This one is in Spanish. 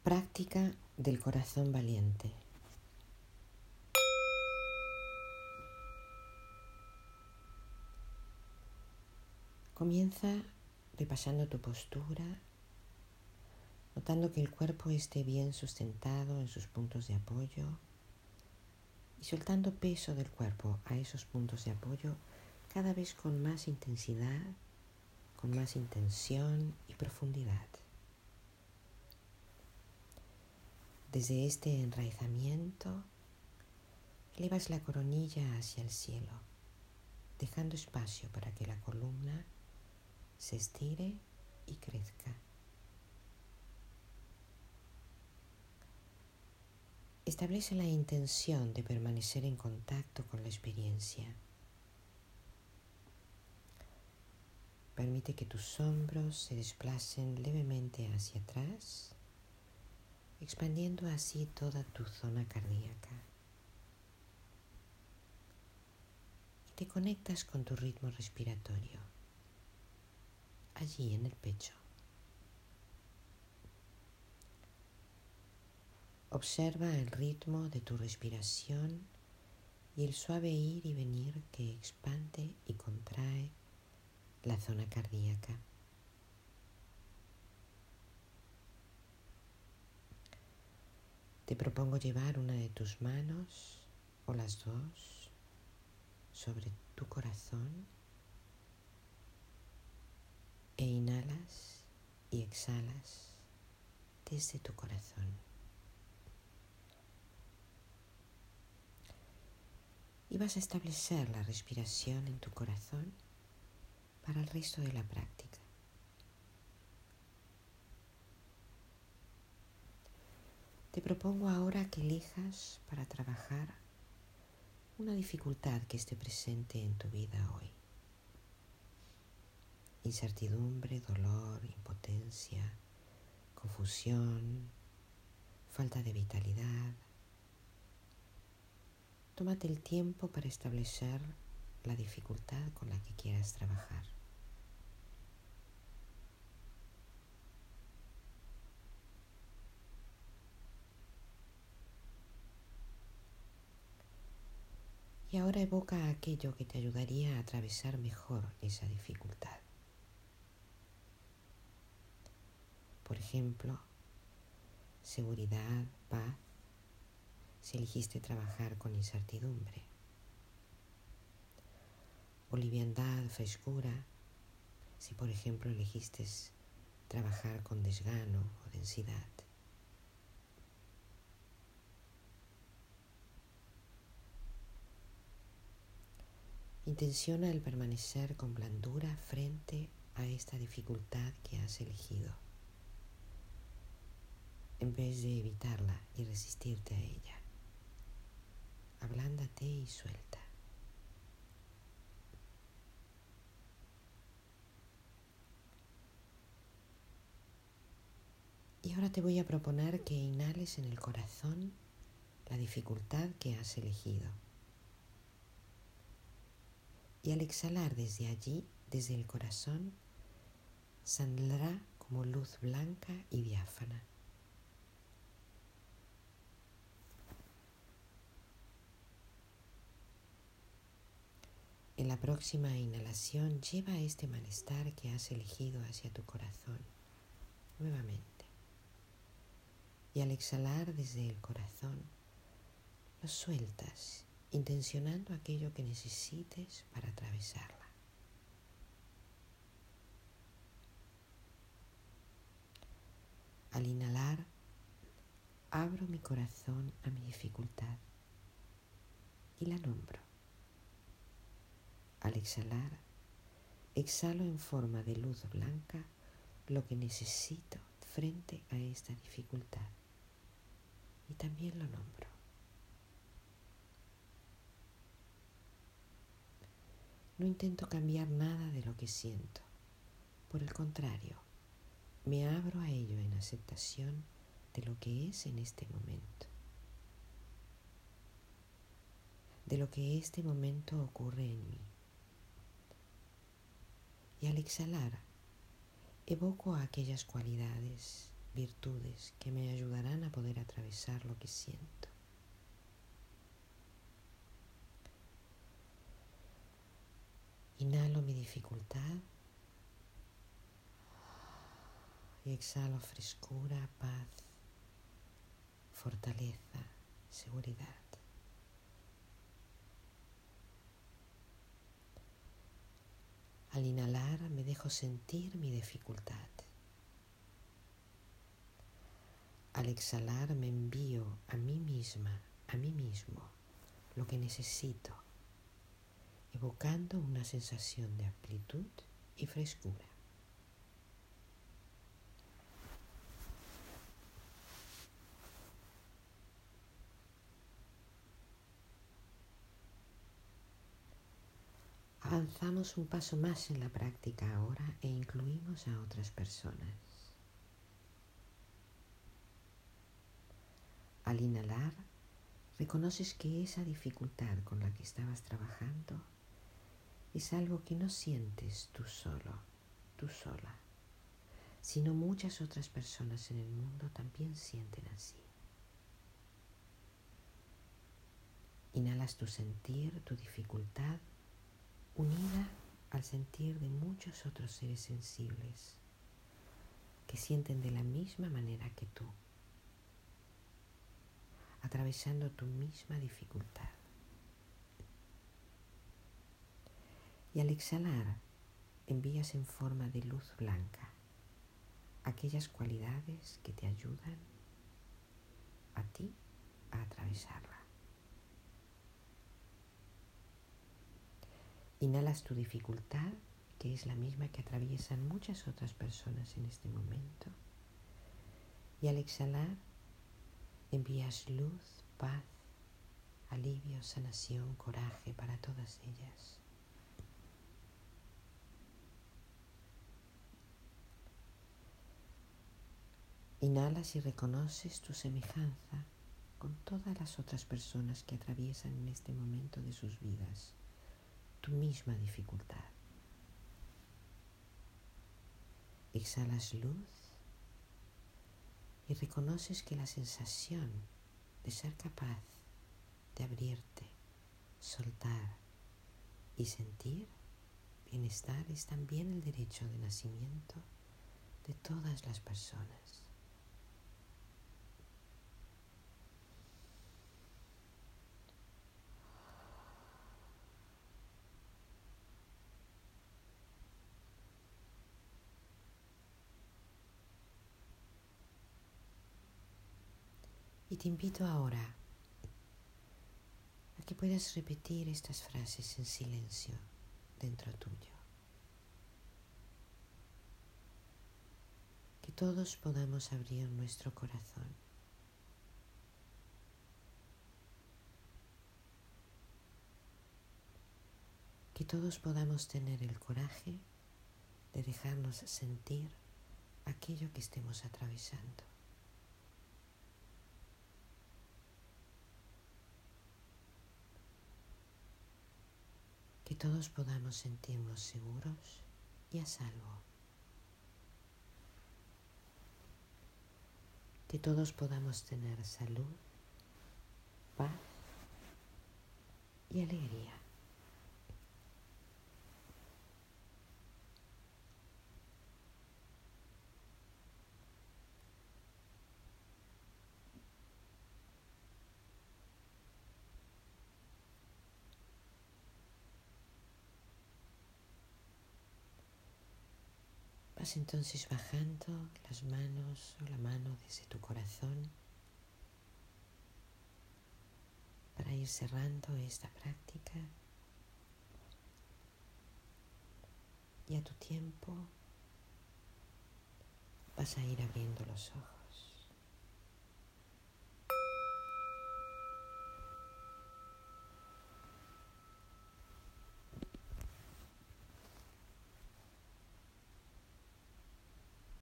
Práctica del corazón valiente. Comienza repasando tu postura, notando que el cuerpo esté bien sustentado en sus puntos de apoyo y soltando peso del cuerpo a esos puntos de apoyo cada vez con más intensidad, con más intención y profundidad. Desde este enraizamiento, elevas la coronilla hacia el cielo, dejando espacio para que la columna se estire y crezca. Establece la intención de permanecer en contacto con la experiencia. Permite que tus hombros se desplacen levemente hacia atrás, expandiendo así toda tu zona cardíaca. Y te conectas con tu ritmo respiratorio, allí en el pecho. Observa el ritmo de tu respiración y el suave ir y venir que expande y contrae la zona cardíaca. Te propongo llevar una de tus manos o las dos sobre tu corazón e inhalas y exhalas desde tu corazón. Y vas a establecer la respiración en tu corazón para el resto de la práctica. Te propongo ahora que elijas para trabajar una dificultad que esté presente en tu vida hoy. Incertidumbre, dolor, impotencia, confusión, falta de vitalidad. Tómate el tiempo para establecer la dificultad con la que quieras trabajar. Y ahora evoca aquello que te ayudaría a atravesar mejor esa dificultad. Por ejemplo, seguridad, paz, si elegiste trabajar con incertidumbre. O liviandad, frescura, si por ejemplo elegiste trabajar con desgano o densidad. Intenciona el permanecer con blandura frente a esta dificultad que has elegido, en vez de evitarla y resistirte a ella. Ablándate y suelta. Y ahora te voy a proponer que inhales en el corazón la dificultad que has elegido. Y al exhalar desde allí, desde el corazón, saldrá como luz blanca y diáfana. En la próxima inhalación, lleva este malestar que has elegido hacia tu corazón, nuevamente. Y al exhalar desde el corazón, lo sueltas, intencionando aquello que necesites para atravesarla. Al inhalar, abro mi corazón a mi dificultad y la nombro. Al exhalar, exhalo en forma de luz blanca lo que necesito frente a esta dificultad y también lo nombro. No intento cambiar nada de lo que siento. Por el contrario, me abro a ello en aceptación de lo que es en este momento, de lo que este momento ocurre en mí. Y al exhalar, evoco aquellas cualidades, virtudes que me ayudarán a poder atravesar lo que siento. Inhalo mi dificultad y exhalo frescura, paz, fortaleza, seguridad. Al inhalar me dejo sentir mi dificultad. Al exhalar me envío a mí misma, a mí mismo, lo que necesito, evocando una sensación de amplitud y frescura. Avanzamos un paso más en la práctica ahora e incluimos a otras personas. Al inhalar, reconoces que esa dificultad con la que estabas trabajando es algo que no sientes tú solo, tú sola, sino muchas otras personas en el mundo también sienten así. Inhalas tu sentir, tu dificultad, unida al sentir de muchos otros seres sensibles que sienten de la misma manera que tú, atravesando tu misma dificultad. Y al exhalar, envías en forma de luz blanca aquellas cualidades que te ayudan a ti a atravesarla. Inhalas tu dificultad, que es la misma que atraviesan muchas otras personas en este momento, y al exhalar envías luz, paz, alivio, sanación, coraje para todas ellas. Inhalas y reconoces tu semejanza con todas las otras personas que atraviesan en este momento de sus vidas tu misma dificultad. Exhalas luz y reconoces que la sensación de ser capaz de abrirte, soltar y sentir bienestar es también el derecho de nacimiento de todas las personas. Y te invito ahora a que puedas repetir estas frases en silencio dentro tuyo. Que todos podamos abrir nuestro corazón. Que todos podamos tener el coraje de dejarnos sentir aquello que estemos atravesando. Que todos podamos sentirnos seguros y a salvo. Que todos podamos tener salud, paz y alegría. Vas entonces bajando las manos o la mano desde tu corazón para ir cerrando esta práctica y a tu tiempo vas a ir abriendo los ojos.